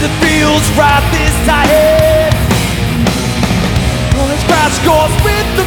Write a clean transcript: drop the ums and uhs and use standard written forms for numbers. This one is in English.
that feels right this time. Let's crash course with